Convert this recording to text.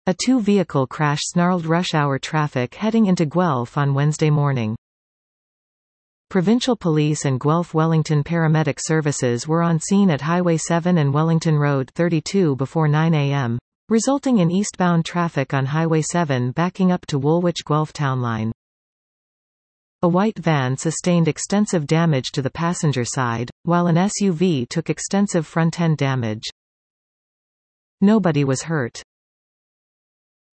A two-vehicle crash snarled rush-hour traffic heading into Guelph on Wednesday morning. Provincial police and Guelph Wellington paramedic services were on scene at Highway 7 and Wellington Road 32 before 9 a.m., resulting in eastbound traffic on Highway 7 backing up to Woolwich Guelph Town Line. A white van sustained extensive damage to the passenger side, while an SUV took extensive front-end damage. Nobody was hurt.